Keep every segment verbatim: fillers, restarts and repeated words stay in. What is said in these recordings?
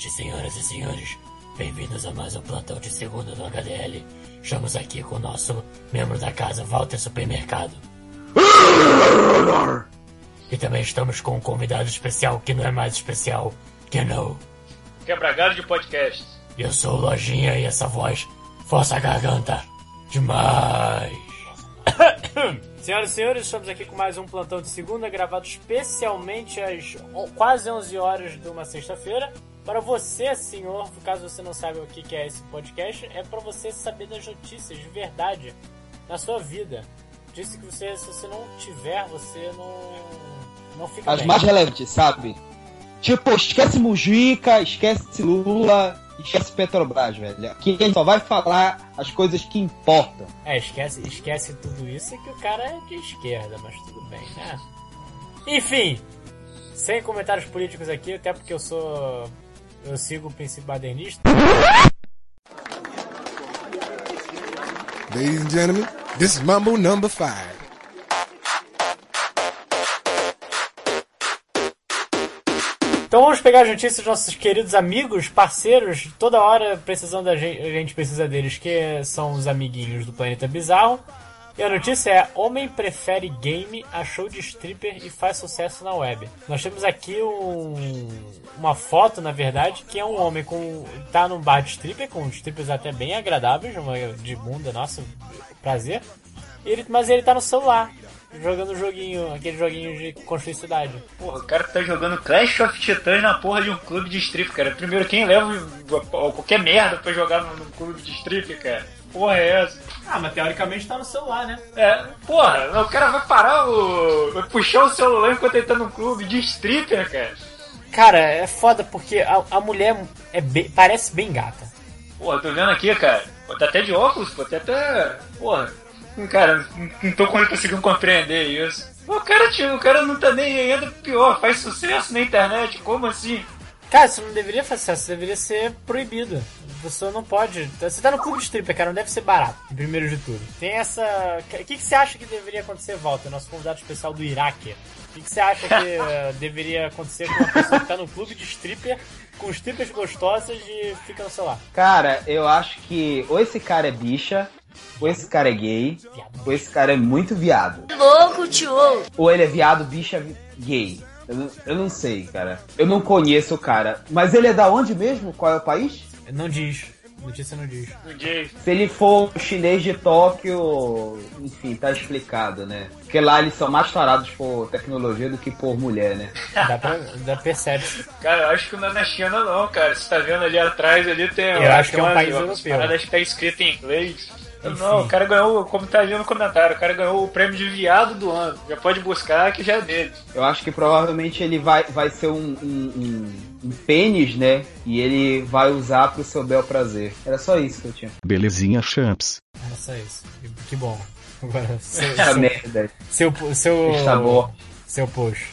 noite, senhoras e senhores. Bem-vindos a mais um plantão de segunda do H D L. Estamos aqui com o nosso membro da casa, Walter Supermercado. E também estamos com um convidado especial que não é mais especial que não. Quebra-galho de podcast. Eu sou o Lojinha e essa voz força a garganta demais. Senhoras e senhores, estamos aqui com mais um plantão de segunda, gravado especialmente às quase onze horas de uma sexta-feira. Para você, senhor, caso você não saiba o que é esse podcast, é para você saber das notícias de verdade na sua vida. Disse que você, se você não tiver, você não, não fica As bem. mais relevantes, sabe? Tipo, esquece Mujica, esquece Lula, esquece Petrobras, velho. Aqui a gente só vai falar as coisas que importam. É, esquece, esquece tudo isso, é que o cara é de esquerda, mas tudo bem, né? Enfim, sem comentários políticos aqui, até porque eu sou... eu sigo o princípio badernista. Ladies and gentlemen, this is Mambo number five. Então vamos pegar as notícias dos nossos queridos amigos, parceiros, toda hora precisando da gente, a gente precisa deles, que são os amiguinhos do Planeta Bizarro. E a notícia é: homem prefere game a show de stripper e faz sucesso na web. Nós temos aqui um, uma foto, na verdade, que é um homem com tá num bar de stripper, com strippers até bem agradáveis, uma de bunda, nossa, prazer. Ele, mas ele tá no celular, jogando um joguinho, aquele joguinho de construir cidade. Porra, o cara tá jogando Clash of Titans na porra de um clube de strip, cara. Primeiro, quem leva qualquer merda pra jogar no, no clube de strip, cara? Porra é essa? Ah, mas teoricamente tá no celular, né? É, porra, o cara vai parar o... vai puxar o celular enquanto ele tá no clube de stripper, cara. Cara, é foda porque a, a mulher é bem, parece bem gata. Porra, tô vendo aqui, cara. Pô, tá até de óculos, pô, tá até... Porra, cara, não tô conseguindo compreender isso. O cara, tio, o cara não tá nem ainda pior, faz sucesso na internet, como assim? Cara, isso não deveria fazer sucesso, isso deveria ser proibido. Você não pode... Você tá no clube de stripper, cara, não deve ser barato, primeiro de tudo. Tem essa... O que, que você acha que deveria acontecer, Walter, nosso convidado especial do Iraque? O que, que você acha que uh, deveria acontecer com uma pessoa que tá no clube de stripper, com strippers gostosas e fica no celular? Cara, eu acho que ou esse cara é bicha, ou esse cara é gay, ou esse cara é muito viado. Louco, tio! Ou ele é viado, bicha, gay. Eu não, eu não sei, cara. Eu não conheço o cara. Mas ele é da onde mesmo? Qual é o país? Não diz. Notícia não diz. Não diz. Se ele for um chinês de Tóquio, enfim, tá explicado, né? Porque lá eles são mais tarados por tecnologia do que por mulher, né? Dá pra, dá percebe. Cara, eu acho que não é na China não, cara. Você tá vendo ali atrás, ali tem... Eu acho que é um uma, país uma, europeu. Paradas que tá escrito em inglês. Enfim. Não, o cara ganhou, como tá ali no comentário, o cara ganhou o prêmio de viado do ano. Já pode buscar que já é dele. Eu acho que provavelmente ele vai, vai ser um, um, um, um pênis, né? E ele vai usar pro seu bel prazer. Era só isso que eu tinha. Belezinha, champs. Era só isso. Que bom. Agora, seu, Essa seu, merda. seu, seu, Está bom. seu post.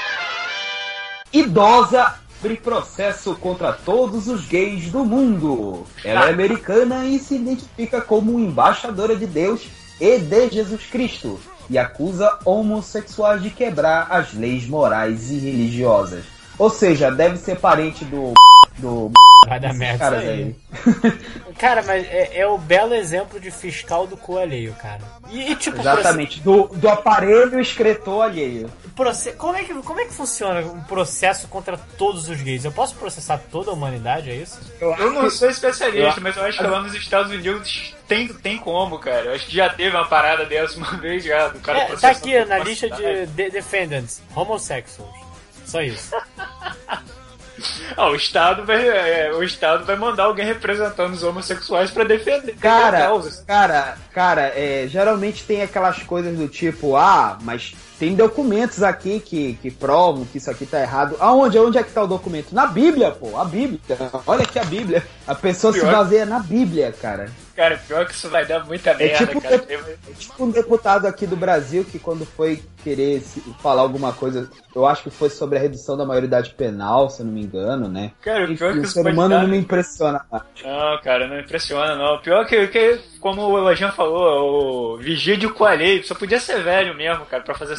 Idosa abre processo contra todos os gays do mundo. Ela é americana e se identifica como embaixadora de Deus e de Jesus Cristo. E acusa homossexuais de quebrar as leis morais e religiosas. Ou seja, deve ser parente do... do... Vai dar merda caras isso aí. Cara, mas é, é o belo exemplo de fiscal do cu alheio, cara. E, e tipo... Exatamente, do, do aparelho excretor alheio. Proce... Como, é que, como é que funciona um processo contra todos os gays? Eu posso processar toda a humanidade, é isso? Eu não sou especialista, eu... mas eu acho que lá nos Estados Unidos tem, tem como, cara. Eu acho que já teve uma parada dessa uma vez já. Do cara É, tá aqui na lista de, de defendants, homosexuals. Só isso. Ah, o Estado vai, é, o Estado vai mandar alguém representando os homossexuais pra defender cara, a causa. Cara, cara, é, geralmente tem aquelas coisas do tipo, ah, mas tem documentos aqui que, que provam que isso aqui tá errado. Aonde? Onde é que tá o documento? Na Bíblia, pô, a Bíblia. Olha aqui a Bíblia. A pessoa pior se baseia na Bíblia, cara. Cara, pior que isso vai dar muita merda, é tipo, cara. É tipo um deputado aqui do Brasil que quando foi querer falar alguma coisa, eu acho que foi sobre a redução da maioridade penal, se eu não me engano, né? Cara, o pior Enfim, que o ser humano dar... não me impressiona. Não, cara, não impressiona, não. O pior que, que como o Elogian falou, o vigia de coalheiro, só podia ser velho mesmo, cara, pra fazer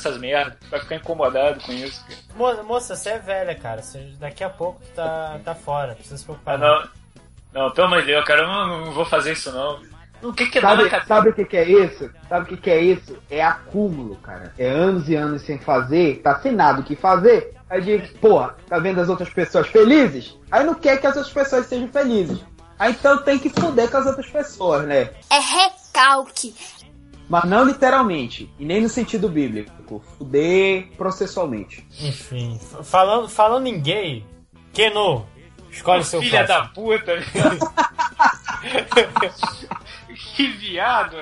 essas merdas. Vai ficar incomodado com isso, cara. Mo- Moça, você é velha, cara. Você, daqui a pouco tá, tá fora. Precisa se preocupar. Ah, não. Não, pelo amor de Deus, cara, eu não, não vou fazer isso não. O que que é Sabe, dona sabe o que, que é isso? Sabe o que, que é isso? É acúmulo, cara. É anos e anos sem fazer, tá sem nada o que fazer. Aí diz, porra, tá vendo as outras pessoas felizes? Aí não quer que as outras pessoas sejam felizes. Aí então tem que foder com as outras pessoas, né? É recalque. Mas não literalmente, e nem no sentido bíblico. Fuder processualmente. Enfim, f- falando, falando em gay, Keno, escolhe seu filha próximo. da puta, que viado.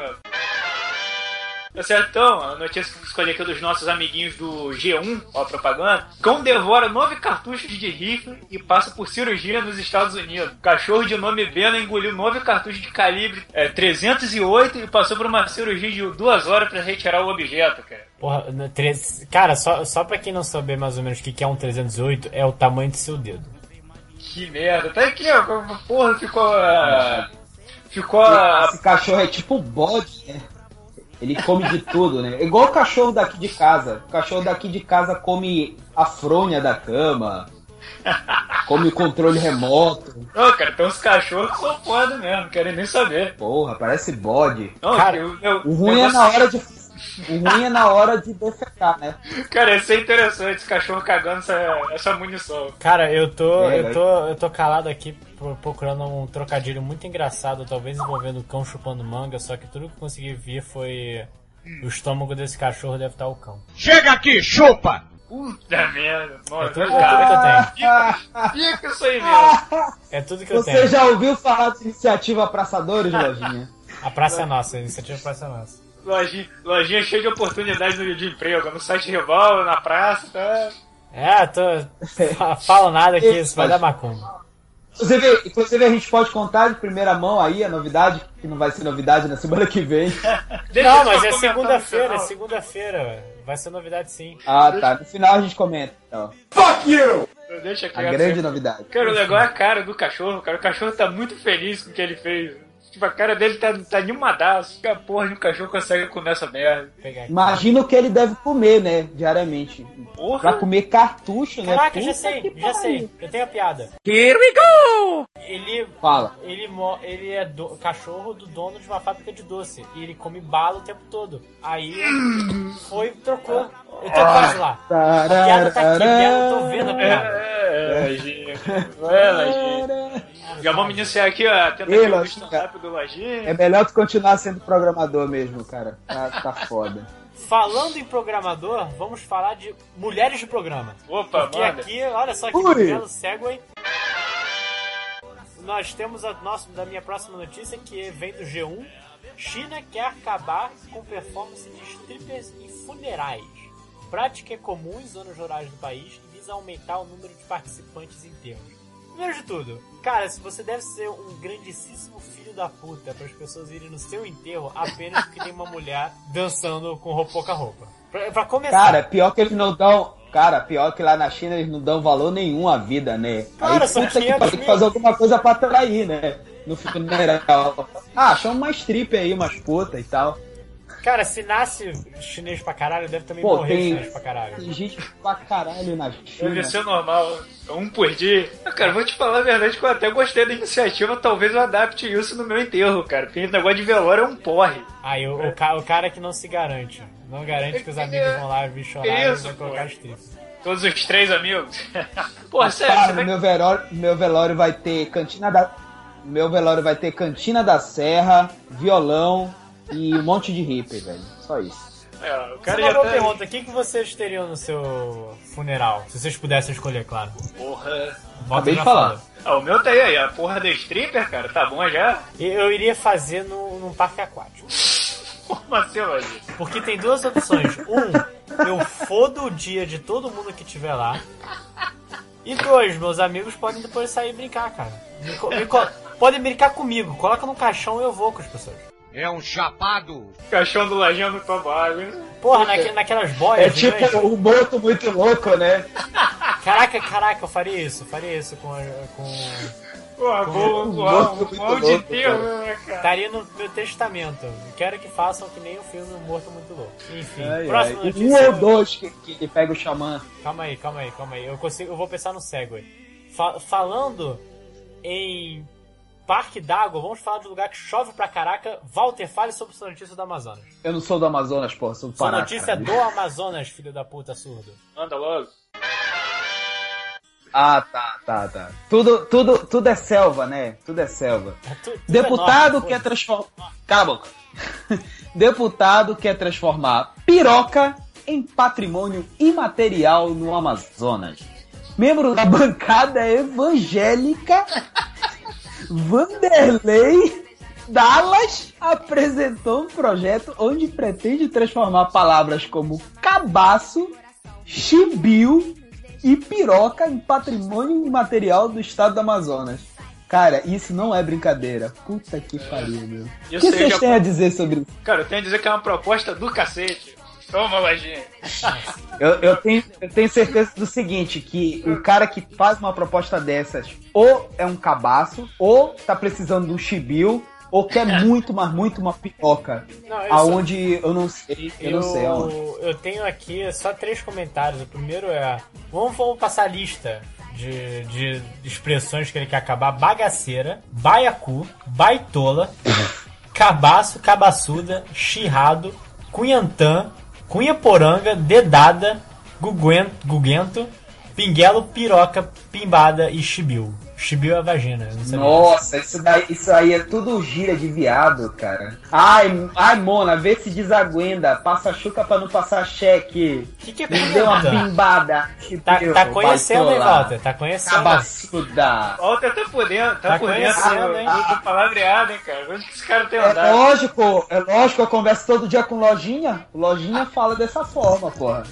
Tá certo, então, a notícia que eu escolhi aqui dos nossos amiguinhos do G um, ó a propaganda. Cão devora nove cartuchos de rifle e passa por cirurgia nos Estados Unidos. Cachorro de nome Bena engoliu nove cartuchos de calibre é, trezentos e oito e passou por uma cirurgia de duas horas pra retirar o objeto, cara. Porra, no tre- cara, só, só pra quem não saber mais ou menos o que que é um trezentos e oito, é o tamanho do seu dedo. Que merda. Tá aqui, ó, porra, ficou... Uh, ficou... Uh, Esse cachorro é tipo bode, né? Ele come de tudo, né? É igual o cachorro daqui de casa. O cachorro daqui de casa come a fronha da cama, come o controle remoto. Não, cara, tem uns cachorros que são foda mesmo, não querem nem saber. Porra, parece bode. Não, Cara, eu, eu, O ruim é na hora de... O ruim é na hora de defecar, né? Cara, ia ser interessante esse cachorro cagando essa, essa munição. Cara, eu tô, É, eu vai. tô, eu tô calado aqui pro- procurando um trocadilho muito engraçado, talvez envolvendo o cão chupando manga, só que tudo que eu consegui ver foi o estômago desse cachorro deve estar o cão. Chega aqui, chupa! Puta merda. É Nossa, tudo, é tudo cara, que eu tenho. fica isso aí mesmo. É tudo que eu Você tenho. já ouviu falar de iniciativa Abraçadores, Lojinha? A praça é nossa, a iniciativa praça é nossa. Lojinha, lojinha cheia de oportunidades de, de emprego, no site rival, na praça, tá? É, tô. fa- Falo nada aqui, isso vai dar macumba. Inclusive, inclusive a gente pode contar de primeira mão aí a novidade, que não vai ser novidade na semana que vem. Deixa Não, eu mas só é comentar no segunda-feira, é final. segunda-feira. Vai ser novidade sim. Ah, tá. No final a gente comenta, então. Deixa A quieto. grande novidade. Cara, o legal é a cara do cachorro, cara. O cachorro tá muito feliz com o que ele fez. Tipo, a cara dele tá, tá animadaço. Que a porra de um cachorro consegue comer essa merda. Vou pegar aqui. Imagina o que ele deve comer, né, diariamente. Porra! Pra comer cartucho, né? Caraca, já Puta sei, que já pariu. sei. Eu tenho a piada. Here we go! Ele, Fala. ele, mo- ele é do- cachorro do dono de uma fábrica de doce. E ele come bala o tempo todo. Aí foi, trocou. Eu tô quase lá. A piada tá aqui, a piada, eu tô vendo a piada. É, Lojinha. É, Lojinha. Já vamos iniciar aqui ó, a Ei, tentativa do Lojinha. stand-up do Lojinha. É melhor tu continuar sendo programador mesmo, cara. Tá, tá foda. Falando em programador, vamos falar de mulheres de programa. Opa, Porque manda. aqui, olha só que Ui. belo segue. Nós temos a nossa, da minha próxima notícia, que vem do G um. China quer acabar com performance de strippers em funerais. Prática é comum em zonas rurais do país e visa aumentar o número de participantes em enterros. Primeiro de tudo, cara, se você deve ser um grandíssimo filho da puta para as pessoas irem no seu enterro apenas porque tem uma mulher dançando com roupa, pouca roupa. Pra, pra começar. Cara, pior que eles não dão... Cara, pior que lá na China eles não dão valor nenhum à vida, né? Cara, Aí são puta que quinhentos pariu, tem que mil. fazer alguma coisa pra atrair, né? No funeral. Ah, chama uma strip aí, umas putas e tal. Cara, se nasce chinês pra caralho, deve também Pô, morrer tem- chinês pra caralho. Tem gente pra caralho na Deve China. ser normal, um por dia. Ah, cara, vou te falar a verdade que eu até gostei da iniciativa, talvez eu adapte isso no meu enterro, cara. Porque esse negócio de velório é um porre. Aí o, o, ca- o cara que não se garante. Não garante que os amigos vão lá vir chorar e Isso, vai pô. colocar strip. Todos os três amigos. Pô, sério, Cara, você no vai... meu velório, no meu velório vai ter cantina da... no meu velório vai ter cantina da serra, violão e um monte de hippie, velho. Só isso. É, o Cara, cara uma já boa tá... pergunta, o que, que vocês teriam no seu funeral? Se vocês pudessem escolher, claro. Porra. Volta Acabei de já falar. fala. Ah, o meu tá aí, aí, a porra da stripper, cara, tá bom já? E Eu iria fazer no, num parque aquático. Como assim, Lojinha? Porque tem duas opções. Um, eu fodo o dia de todo mundo que estiver lá. E dois, meus amigos podem depois sair e brincar, cara. Me co- me co- podem brincar comigo. Coloca num caixão e eu vou com as pessoas. É um chapado. O caixão do Lojinha não toma água. Porra, naque- naquelas boias É tipo gigantes. um boto muito louco, né? Caraca, caraca, eu faria isso, faria isso com... com... Porra, vou um mal de Deus, né, cara? Estaria no meu testamento. Quero que façam que nem o filme Um Morto Muito Louco. Enfim, Ai, próxima ai. notícia. Um ou dois que, que ele pega o xamã. Calma aí, calma aí, calma aí. Eu, consigo, eu vou pensar no segue. Fa- falando em parque d'água, vamos falar de um lugar que chove pra caraca. Walter, fale sobre sua notícia do Amazonas. Eu não sou do Amazonas, porra, sou do Sua Pará. notícia cara. do Amazonas, filho da puta surdo. Manda logo. Ah, tá, tá, tá. Tudo, tudo, tudo é selva, né? Tudo é selva. É tu- tudo Deputado enorme, quer foda-se. transformar... Cala a boca. Deputado quer transformar piroca em patrimônio imaterial no Amazonas. Membro da bancada evangélica, Vanderlei Dallas, apresentou um projeto onde pretende transformar palavras como cabaço, chibio e piroca em patrimônio imaterial do estado do Amazonas. Cara, isso não é brincadeira. Puta que pariu, meu. Eu O que sei, vocês já- têm a dizer sobre isso? Cara, eu tenho a dizer que é uma proposta do cacete. Toma, lojinha. Eu, eu, tenho, eu tenho certeza do seguinte, que o cara que faz uma proposta dessas ou é um cabaço, ou tá precisando de um chibio, ou quer muito, mas muito uma piroca. Não, eu Aonde eu não sei, eu, Eu, não sei aonde. eu tenho aqui só três comentários. O primeiro é... Vamos, vamos passar a lista de, de expressões que ele quer acabar. Bagaceira, baiacu, baitola, cabaço, cabaçuda, chirrado, cunhantã, cunhaporanga, dedada, guguento, guguento, pinguelo, piroca, pimbada e chibiu. Chibiu é a vagina. Eu não sabia. Nossa, isso, daí, isso aí é tudo gíria de viado, cara. Ai, ai, Mona, vê se desaguenda. Passa chuca pra não passar cheque. O que, que é Me deu uma cunhantã? bimbada. Tá, Chibio, tá conhecendo, hein, baitola, Walter? Tá conhecendo. cabaçuda. Walter tá por dentro, tá, Tá por dentro conhecendo, do, hein? do, do palavreado, hein, cara. Onde que esse cara tem É andado? lógico, é lógico, eu converso todo dia com Lojinha. Lojinha fala dessa forma, porra.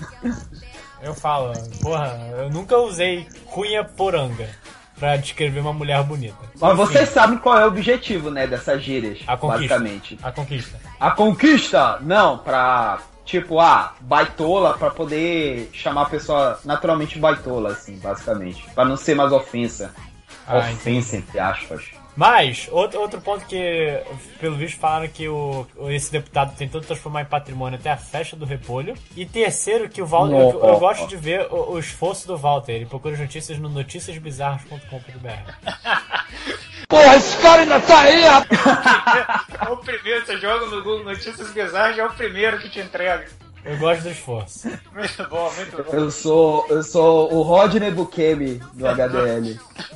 Eu falo, porra, eu nunca usei cunha poranga pra descrever uma mulher bonita. Mas Enfim, vocês sabem qual é o objetivo, né, dessas gírias, a conquista. basicamente. A conquista. A conquista, não, pra, tipo, ah, baitola, pra poder chamar a pessoa naturalmente baitola, assim, basicamente. Pra não ser mais ofensa. Ah, ofensa, entre aspas. Mas, outro, outro ponto que, pelo visto, falaram que o, esse deputado tentou transformar em patrimônio até a festa do repolho. E terceiro, que o Walter, eu, eu gosto de ver o, o esforço do Walter. Ele procura as notícias no noticias bizarras ponto com ponto b r. Porra, esse cara ainda tá aí, rapaz! É o primeiro, você joga no Google Notícias Bizarras, já é o primeiro que te entrega. Eu gosto do esforço. Muito bom, muito bom. Eu sou, eu sou o Rodney Bukemi do H D L.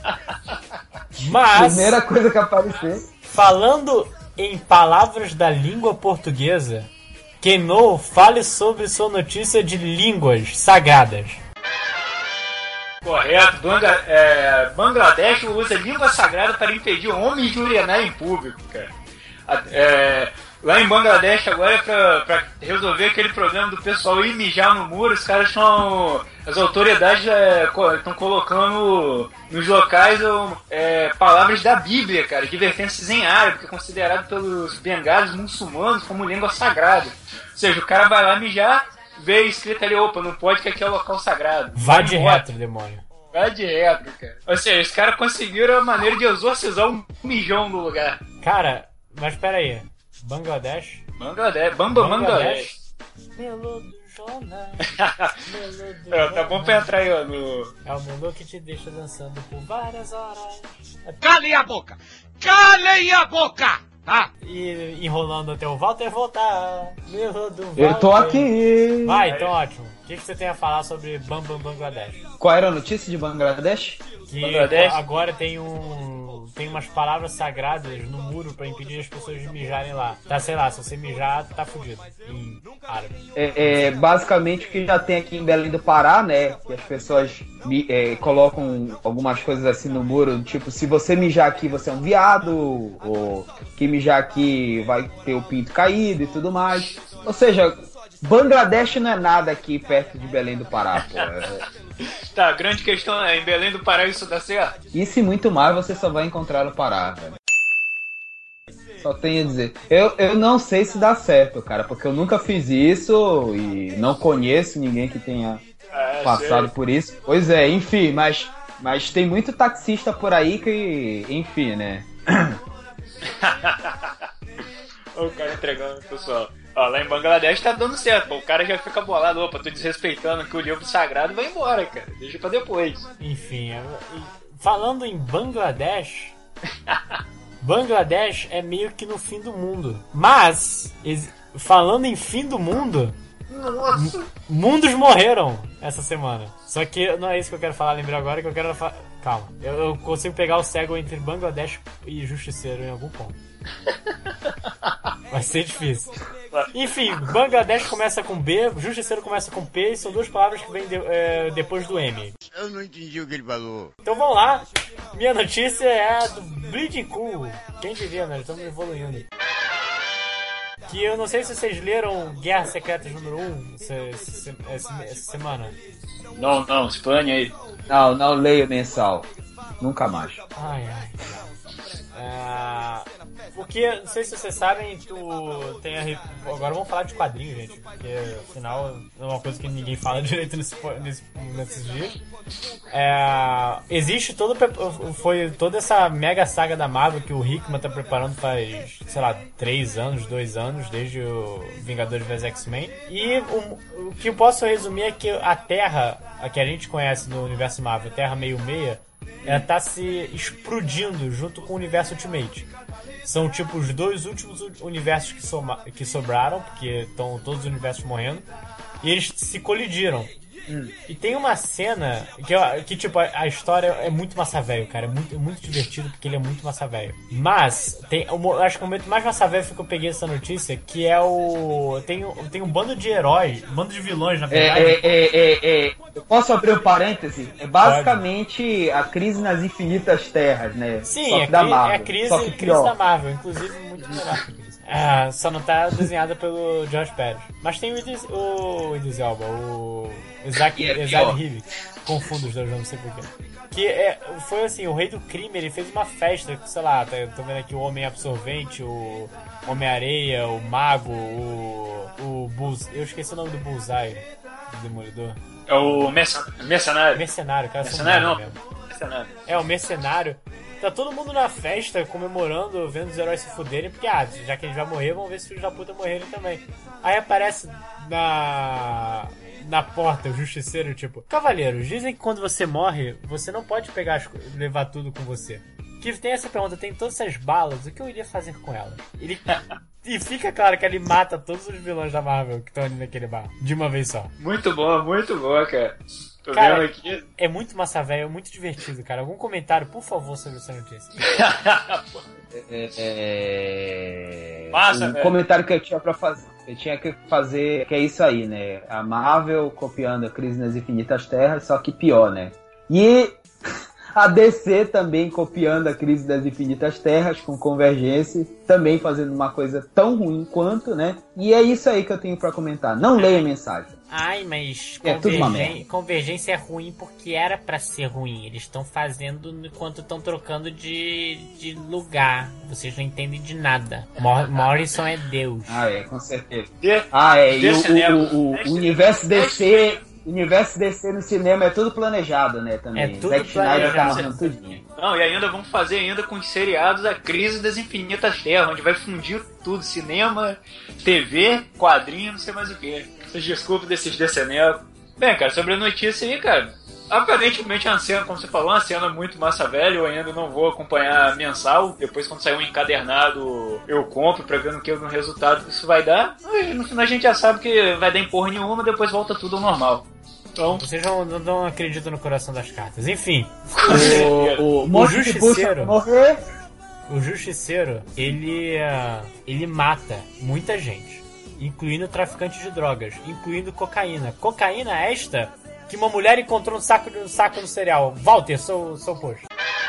Mas, Primeira coisa que aparecer. falando em palavras da língua portuguesa, Kenou, fale sobre sua notícia de línguas sagradas. Correto. Bangla- é, Bangladesh usa língua sagrada para impedir homens de urinar em público, cara. A- é, lá em Bangladesh agora é pra, pra resolver aquele problema do pessoal ir mijar no muro, os caras estão... As autoridades estão colocando nos locais é, palavras da Bíblia, cara, advertências em árabe, que é considerado pelos bengalos muçulmanos como língua sagrada. Ou seja, o cara vai lá mijar, vê escrito ali, opa, não pode que aqui é o local sagrado. Vai de embora. reto, demônio. Vai de reto, cara. Ou seja, os caras conseguiram a maneira de exorcizar um mijão no lugar. Cara, mas pera aí. Bangladesh? Bangladesh, Bamba Bangladesh. Melo do Jonas. Melo do É, tá bom pra entrar aí, ó, no... É o Melo que te deixa dançando por várias horas. Calem a boca! Calem a boca! Tá? E enrolando até o Walter voltar. Melo do Walter. Eu tô aqui. Vai, então ótimo. O que, que você tem a falar sobre Bambam Bangladesh? Qual era a notícia de Bangladesh? Que Bangladesh? agora tem um. Tem umas palavras sagradas no muro pra impedir as pessoas de mijarem lá. Tá, sei lá, se você mijar, tá fudido. Em árabe. É, é basicamente o que já tem aqui em Belém do Pará, né? Que as pessoas mi- é, colocam algumas coisas assim no muro, tipo, se você mijar aqui, você é um viado, ou que mijar aqui vai ter o pinto caído e tudo mais. Ou seja, Bangladesh não é nada aqui perto de Belém do Pará, pô. É- Tá, a grande questão é, em Belém do Pará isso dá certo? Isso e muito mais você só vai encontrar no Pará, velho. Só tenho a dizer. Eu, eu não sei se dá certo, cara, porque eu nunca fiz isso e não conheço ninguém que tenha É, passado sei. por isso. Pois é, enfim, mas, mas tem muito taxista por aí que, enfim, né? O cara entregando, pessoal. Ó, lá em Bangladesh tá dando certo, pô. O cara já fica bolado, opa, tô desrespeitando aqui o livro sagrado, vai embora, cara. Deixa pra depois. Enfim, falando em Bangladesh, Bangladesh é meio que no fim do mundo. Mas, falando em fim do mundo, Nossa! mundos morreram essa semana. Só que não é isso que eu quero falar, lembrei agora que eu quero falar. Calma, eu, eu consigo pegar o cego entre Bangladesh e Justiceiro em algum ponto. Vai ser difícil. Enfim, Bangladesh começa com B, Justiceiro começa com P, e são duas palavras que vêm de, é, depois do M. Eu não entendi o que ele falou. Então vamos lá. Minha notícia é do Bleeding Cool. Quem diria, né? Estamos evoluindo. Que eu não sei se vocês leram Guerra Secretas número um essa, essa, essa, essa semana. Não, não, explane aí. Não, não leio mensal. Nunca mais. Ai, ai. É... Porque, não sei se vocês sabem, tu tem a... Agora vamos falar de quadrinhos, gente. Porque, afinal, é uma coisa que ninguém fala direito nesse, nesse, nesses dias. É... Existe todo... Foi toda essa mega saga da Marvel que o Hickman tá preparando faz, sei lá, três anos, dois anos, desde o Vingadores versus X-Men. E o, o que eu posso resumir é que a Terra, a que a gente conhece no universo Marvel, a Terra meio-meia, ela tá se explodindo junto com o universo Ultimate. São tipo os dois últimos universos que, soma, que sobraram, porque estão todos os universos morrendo, e eles se colidiram. Hum. E tem uma cena que, que tipo, a, a história é muito massa velho, cara. É muito, é muito divertido porque ele é muito massa velho. Mas, tem, eu acho que o momento mais massa velho foi que eu peguei essa notícia, que é o... Tem, tem um bando de heróis, um bando de vilões, na verdade. É, é, é, é, eu posso abrir um parêntese? É basicamente Pode. a crise nas infinitas terras, né? Sim, só que é, da cri, Marvel. é a crise, só que crise da Marvel, inclusive muito melhor que isso. É, só não tá desenhada pelo George Pérez. Mas tem o Idris, o Idris Elba, o Isaac, Isaac Hibik. Confundo os dois, não sei porquê. Que é, foi assim, o rei do crime, ele fez uma festa, sei lá, tá, eu tô vendo aqui o Homem Absorvente, o Homem-Areia, o Mago, o, o Bulls, eu esqueci o nome do Bullseye, do Demolidor. É o mercenário. Mercenário, cara. Mercenário não. Mesmo. Mercenário. É, o mercenário. Tá todo mundo na festa, comemorando, vendo os heróis se fuderem, porque, ah, já que eles vão morrer, vamos ver se os filhos da puta morrerem também. Aí aparece na... na porta o Justiceiro, tipo, cavaleiros, dizem que quando você morre, você não pode pegar as... levar tudo com você. Que tem essa pergunta, tem todas essas balas, o que eu iria fazer com elas? Ele... E fica claro que ele mata todos os vilões da Marvel que estão ali naquele bar, de uma vez só. Muito boa, muito boa, cara. Tô cara, vendo aqui. É muito massa velho, é muito divertido, cara. Algum comentário, por favor, sobre essa notícia? é, é... Massa, um velho. comentário que eu tinha pra fazer. Eu tinha que fazer, que é isso aí, né? A Marvel copiando a Crise nas Infinitas Terras, só que pior, né? E a D C também copiando a Crise das Infinitas Terras com Convergência, também fazendo uma coisa tão ruim quanto, né? E é isso aí que eu tenho pra comentar. Não leia mensagem. Ai, mas é tudo uma convergência, merda. Convergência é ruim porque era pra ser ruim. Eles estão fazendo enquanto estão trocando de, de lugar. Vocês não entendem de nada. Mor- Morrison é Deus. Ah, é, com certeza. De, ah, é, e o, cinema, o, o, o universo D C... Universo D C no cinema é tudo planejado, né, também. É tudo Zack Snyder tá planejado. narrando tudinho. Não, e ainda vamos fazer ainda com os seriados a Crise das Infinitas Terras, onde vai fundir tudo, cinema, T V, quadrinho, não sei mais o que. Vocês desculpem desses decenecos. Bem, cara, sobre a notícia aí, cara, aparentemente é uma cena, como você falou, uma cena muito massa velha. Eu ainda não vou acompanhar mensal. Depois, quando sair um encadernado, eu compro pra ver no que no resultado que isso vai dar. Mas no final a gente já sabe que vai dar em porra nenhuma, depois volta tudo ao normal. Então... Vocês não, não, não acreditam no coração das cartas. Enfim, O, o, o, o Justiceiro, morrer. o Justiceiro, ele, uh, ele mata muita gente, incluindo traficantes de drogas, incluindo cocaína. Cocaína esta que uma mulher encontrou no saco, no saco do cereal. Walter, sou, sou posto.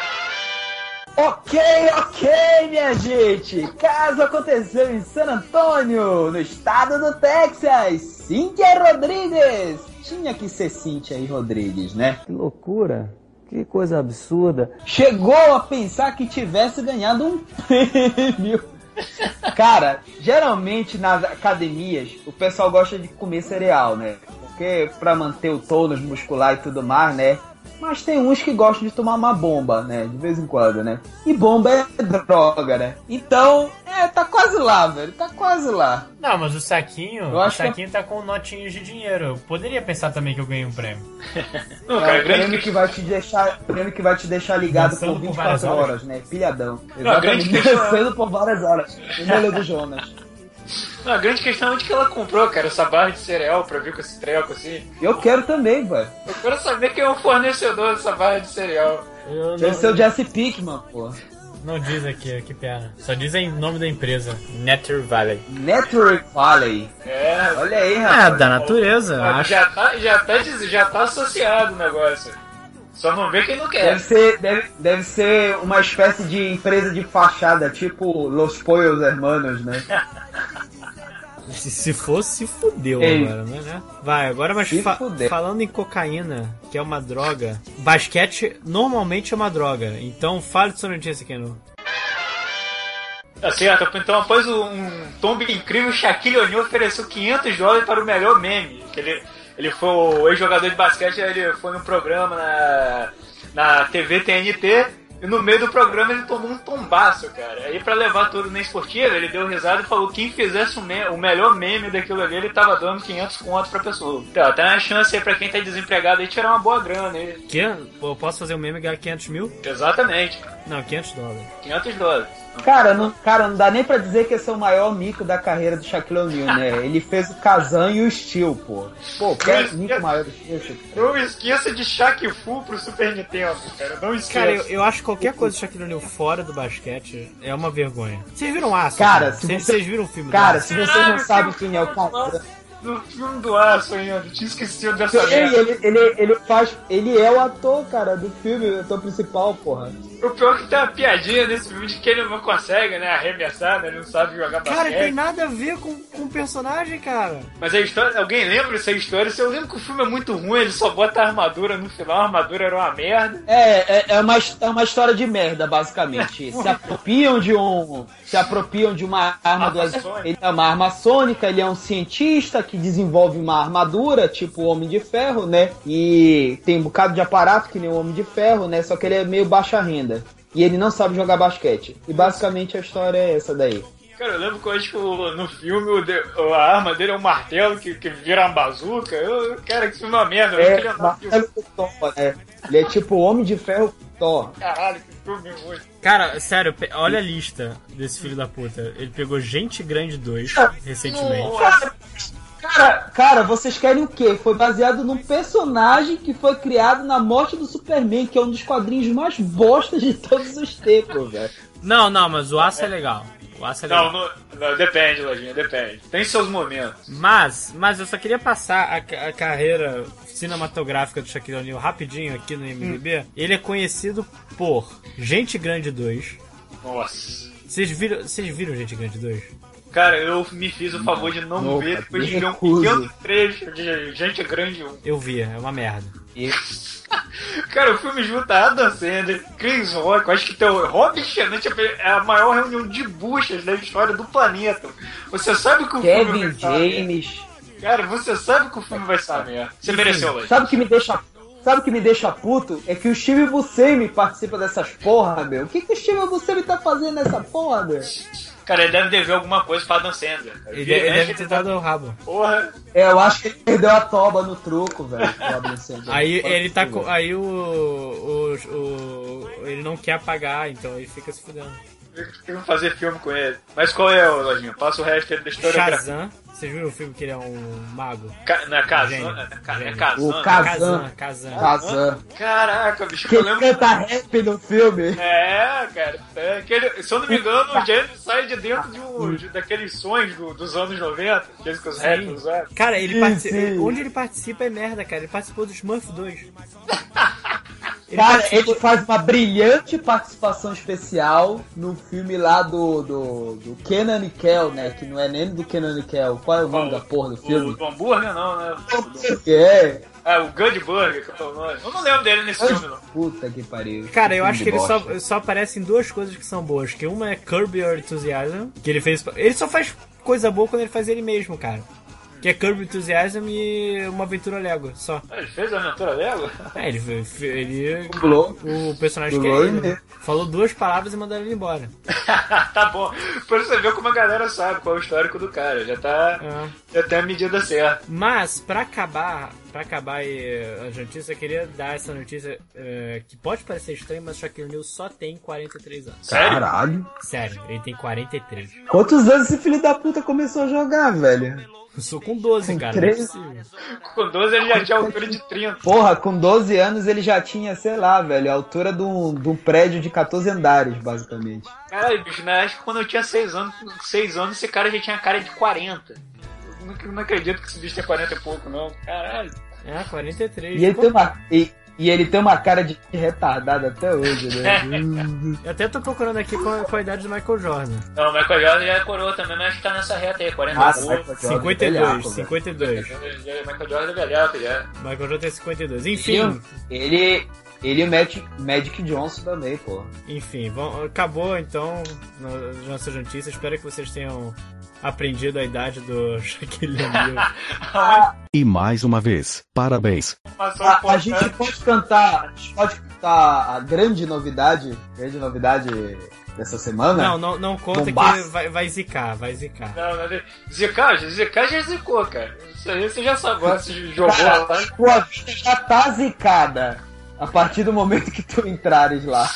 Ok, ok, minha gente. Caso aconteceu em San Antônio, no estado do Texas, Cíntia Rodrigues. Tinha que ser Cíntia e Rodrigues, né? Que loucura, que coisa absurda. Chegou a pensar que tivesse ganhado um prêmio. Cara, geralmente nas academias o pessoal gosta de comer cereal, né? porque pra manter o tônus muscular e tudo mais, né? Mas tem uns que gostam de tomar uma bomba, né? De vez em quando, né? E bomba é droga, né? Então, é, tá quase lá, velho. Tá quase lá. Não, mas o saquinho, Eu o acho saquinho que... tá com notinhas de dinheiro. Eu poderia pensar também que eu ganhei um prêmio. Não, É cara, o grande prêmio que vai te deixar, prêmio que vai te deixar ligado Dançando por por vinte e várias quatro horas. horas, né? Pilhadão. Não, grande Exatamente. questão- Dançando por várias horas. O molho do Jonas. Não, a grande questão é onde que ela comprou, cara, essa barra de cereal pra vir com esse treco assim. Eu quero também, velho. Eu quero saber quem é o fornecedor dessa barra de cereal. Eu Deve não, ser o Jesse Pinkman, pô. não diz aqui, que pena. Só diz em nome da empresa. Nether Valley. Network Valley. É, Olha aí, É, rapaz. da natureza, ah, acho. já, tá, já, tá, des- já tá associado o negócio. Só não vê quem não quer. Deve ser, deve, deve ser uma espécie de empresa de fachada, tipo Los Pollos Hermanos, né? Se, se fosse, se fudeu Ei. agora, né? Vai, agora, mas Se fa- fudeu. falando em cocaína, que é uma droga, basquete normalmente é uma droga. Então fale de sua notícia aqui no. Tá certo, então após um tombo incrível, Shaquille O'Neal ofereceu quinhentos dólares para o melhor meme. Que ele, ele foi o ex-jogador de basquete, ele foi num programa na, na T V T N T, e no meio do programa ele tomou um tombaço, cara. Aí pra levar tudo na esportiva, ele deu risada e falou que quem fizesse o, me- o melhor meme daquilo ali, ele tava dando quinhentos conto pra pessoa. Então, tem uma chance aí pra quem tá desempregado aí tirar uma boa grana aí. Que? Eu posso fazer um meme e ganhar quinhentos mil? Exatamente, Não, quinhentos dólares. quinhentos dólares. Cara não, cara, não dá nem pra dizer que esse é o maior mico da carreira do Shaquille O'Neal, né? Ele fez o Kazan e o Steel, pô. Pô, quer mico maior do que esse? Não esqueça de Shaq Fu pro Super Nintendo, cara. Não esqueça. Cara, eu, eu acho que qualquer coisa do Shaquille O'Neal fora do basquete é uma vergonha. Vocês viram Aço? Cara, né? se Vocês você- vocês viram o filme do Cara, Aço? se você não sabe quem é o Kazan... No filme do Aço ainda, tinha esquecido dessa Ele, merda. ele, ele, ele faz... Ele é o ator, cara, do filme, o ator principal, porra. O pior é que tem uma piadinha nesse filme de que ele não consegue, né, arremessar, né, ele não sabe jogar basquete. Cara, tem nada a ver com, com o personagem, cara. Mas a história, alguém lembra dessa história? Se eu lembro que o filme é muito ruim, ele só bota a armadura no final, a armadura era uma merda. É, é, é, uma, é uma história de merda, basicamente. Se apropriam de um. Se apropriam de uma arma do Arma exército. sônica. Ele é uma arma sônica, ele é um cientista que desenvolve uma armadura, tipo o Homem de Ferro, né? E tem um bocado de aparato que nem o Homem de Ferro, né? Só que ele é meio baixa renda. E ele não sabe jogar basquete. E basicamente a história é essa daí. Cara, eu lembro que eu acho que o- no filme o de- a arma dele é um martelo que, que vira uma bazuca. Eu, cara, que filme é uma merda. Eu não É, queria andar no filme. Marcelo com Thor, né? Ele é tipo o Homem de Ferro com Thor. Caralho, que filme ruim. Cara, sério, pe- olha a lista desse filho da puta. Ele pegou Gente Grande dois recentemente. Nossa. Cara, cara, vocês querem o quê? Foi baseado num personagem que foi criado na morte do Superman, que é um dos quadrinhos mais bostas de todos os tempos, velho. Não, não, mas o Aço é legal. O Aço é legal. Não, não, não, depende, Lojinha, depende. Tem seus momentos. Mas, mas eu só queria passar a, ca- a carreira cinematográfica do Shaquille O'Neal rapidinho aqui no I M D B. Ele é conhecido por Gente Grande dois. Nossa. Vocês viram, vocês viram Gente Grande dois? Cara, eu me fiz o favor de não Não, ver cara, depois de me ver um recuso. pequeno trecho de Gente Grande um. Eu vi, é uma merda. E Cara, o filme junta Adam Sandler, Chris Rock, eu acho que tem o Robin Shenandoah, é a maior reunião de buchas da história do planeta. Você sabe que o filme Kevin vai ser uma merda. James. Cara, você sabe que o filme vai ser uma merda. Você mereceu, Lojinha. Sabe o que me deixa. Sabe o que me deixa puto? É que o Steve Buscemi participa dessas porra, meu. O que, que o Steve Buscemi tá fazendo nessa porra, meu? Cara, ele deve dever alguma coisa pra Adam Sandler. Cara. Ele, Vira e ele mexe, deve ter ele tá- dado o rabo. Porra. É, eu acho que ele perdeu a toba no truco, velho. o Adam Sandler. Aí Pode ele tá ser, com. velho. Aí o, o, o. Ele não quer pagar, então ele fica se fudendo. Tem que fazer filme com ele. Mas qual é, ô, Lojinha? Passa o resto aí da história. Shazam. Vocês viram o filme que ele é um mago? Ca... Na casa. Gênio. É Ca- é Gênio. Kazan, O né? Kazan. Kazan, Kazan. Kazan. Caraca, bicho, Que eu ele lembro. canta rap no filme. É, cara. É aquele, se eu não me engano, o James sai de dentro de um, de- daqueles sonhos do- dos anos noventa, aqueles que os Sim. rappers usaram. Cara, ele Sim, participa. sim. Onde ele participa é merda, cara. Ele participou do Smurf dois. Ele Cara, participou- ele faz uma brilhante participação especial no filme lá do, do, do Kenan e Kel, né? Que não é nem do Kenan e Kel. Qual é o nome da porra do O filme? do hambúrguer não, né? É. Ah, o Good Burger, que é o nome. Eu não lembro dele nesse filme, não. Puta que pariu. Cara, eu filme acho de que ele só, bosta. só aparece em duas coisas que são boas. Que uma é Curb Your Enthusiasm, que ele fez. Ele só faz coisa boa quando ele faz ele mesmo, cara. Que é Curb Enthusiasm e uma aventura Lego, só. Ah, ele fez a aventura Lego? É, ele... ele Pulou. o personagem que é Pulou ele, ele. falou duas palavras e mandaram ele embora. Tá bom. Por você ver como a galera sabe qual é o histórico do cara. Já tá... É. Já tem a medida certa. Mas, pra acabar... Pra acabar aí a notícia, eu queria dar essa notícia uh, que pode parecer estranha, mas Shaquille O'Neal só tem quarenta e três anos. Sério? Caralho. Sério, ele tem quarenta e três. Quantos anos esse filho da puta começou a jogar, velho? Eu sou com doze, Com cara. treze? Não é possível. Com doze ele já tinha altura de trinta. Porra, com doze anos ele já tinha, sei lá, velho, a altura de um, de um prédio de catorze andares, basicamente. Caralho, bicho, na acho que quando eu tinha seis anos, seis anos, esse cara já tinha cara de quarenta. Eu não, não acredito que esse bicho tem quarenta e pouco, não. Caralho. É, quarenta e três. E ele tem uma, e, e ele tem uma cara de retardado até hoje, né? Eu até tô procurando aqui com a, com a idade do Michael Jordan. Não, o Michael Jordan já é coroa também, mas acho que tá nessa reta aí, quarenta e Nossa, pouco. Michael Jordan cinquenta e é dois, velhaco, cinquenta e dois. Michael Jordan é velhaco já. Michael Jordan tem cinquenta e dois. Enfim, Ele, ele e o Magic, Magic Johnson também, pô. enfim, bom, acabou então no- nossas notícias. Espero que vocês tenham aprendido a idade do Shaquille O'Neal. E mais uma vez, parabéns. Passou A, um a pouco, gente né? pode cantar, a gente pode cantar a grande novidade, grande novidade dessa semana? Não, não, não conta Bombástico. que vai, vai zicar, vai zicar. Não, não, zicar, zicar já zicou, cara. Isso aí você já sabe, você jogou Cara, lá. tua vida já tá zicada a partir do momento que tu entrares lá.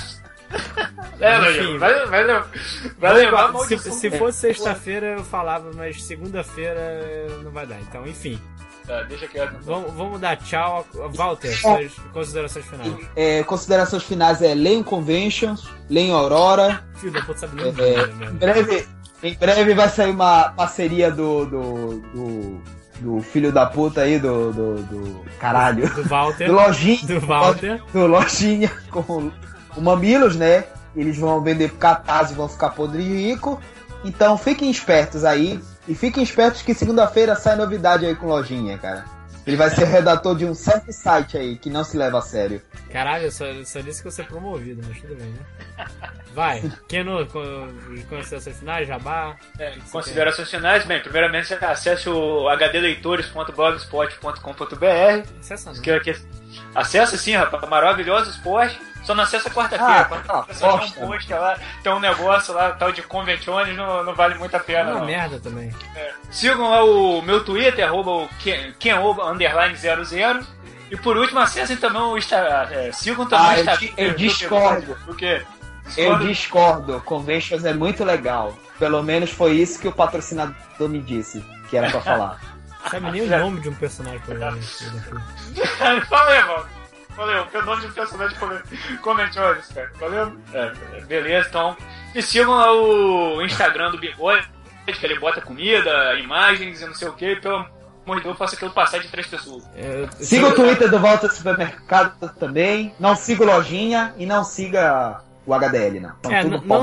É, Enfim, Lojinha, vai, vai, levar- vai levar a Se, maldição. se fosse sexta-feira eu falava, mas segunda-feira não vai dar. Então, enfim, Tá, deixa quieto. vamos, vamos dar tchau. Walter, suas considerações finais. É, considerações finais é leiam Conventions, leiam Aurora. Filho da puta, sabe nem É, o nome em, mesmo. breve, em breve vai sair uma parceria do, do, do, do filho da puta aí, do, do, do caralho, Do Walter. do Lojinha, Do Walter. do Lojinha com o Mamilos, né? Eles vão vender por catarse e vão ficar podre rico. Então fiquem espertos aí. E fiquem espertos que segunda-feira sai novidade aí com Lojinha, cara. Ele vai ser redator de um certo site aí, que não se leva a sério. Caralho, eu só, só disse que eu ser promovido, mas tudo bem, né? Vai, Keno, com considerações finais, Jabá. É, considerações finais, bem, primeiramente você acesse o h d leitores ponto blogspot ponto com ponto b r. Acessa não. Que, que, acessa sim, rapaz, maravilhosos posts. Só não acessa quarta-feira. Ah, Quando tá, a pessoa tem bosta. um post lá, tem um negócio lá, tal de convenções, não, não vale muito a É pena. uma Não. merda também. É. Sigam lá o meu Twitter, arroba o Ken, Ken underline zero zero. E por último, acessem também o Instagram. É, sigam também Ah, o eu Instagram. di- eu discordo. O quê? Eu Discordo? discordo, Conventions é muito legal. Pelo menos foi isso que o patrocinador me disse, que era pra falar. Sabe nem o nome de um personagem, provavelmente. filho da puta. Fala aí, mano. Valeu, o nome de um personagem comentou isso, cara. Valeu? É, beleza, então. E sigam lá o Instagram do Bigode, que ele bota comida, imagens e não sei o que. Pelo amor de Deus, faça aquilo passar de três pessoas. É, eu- Siga o Twitter do Volta Supermercado também. Não siga o Lojinha e não siga o H D L, não. São É, tudo não, pau. não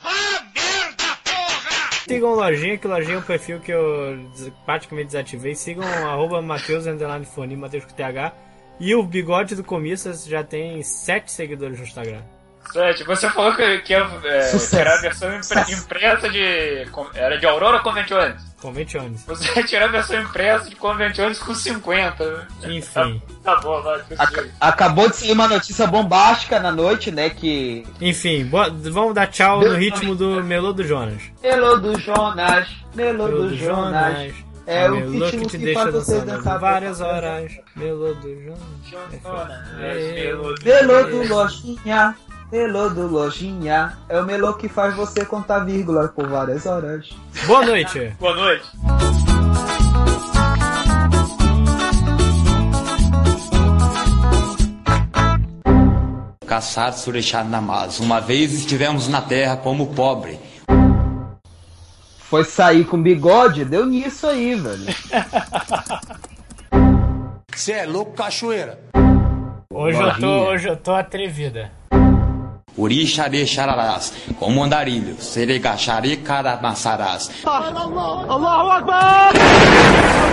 sigam o Lojinha, que o Lojinha é um perfil que eu des- praticamente desativei. Sigam arroba Matheus underline Foni, Matheus com T H. E o Bigode do Comissas já tem sete seguidores no Instagram. Sete, você falou que, que ia é, Sucesso. tirar a versão impre- Sucesso. impressa de. Era de Aurora Conventions. Convenciones. Você ia tirar a versão impressa de Conventions com cinquenta. Né? Enfim. Tá, tá bom, vai. Ac- Acabou de sair uma notícia bombástica na noite, né? Que. Enfim, boa- vamos dar tchau no ritmo do Melô do Jonas. Melô do Jonas, Melô Melô do Jonas. É o Melô ritmo que te que deixa faz você dançando dançar várias por- horas. Melô do Jonas. É, Melô do Lojinha, Melô do Lojinha. É o melô que faz você contar vírgula por várias horas. Boa noite. Boa noite. Caçar Surechar Namaz. Uma vez estivemos na terra como pobre. Foi sair com bigode, deu nisso aí, velho. Você é louco, cachoeira? Hoje eu, tô, Lojinha. hoje eu tô atrevida. Urixare Xararás. Como andarilho. Seregachare Caramassarás.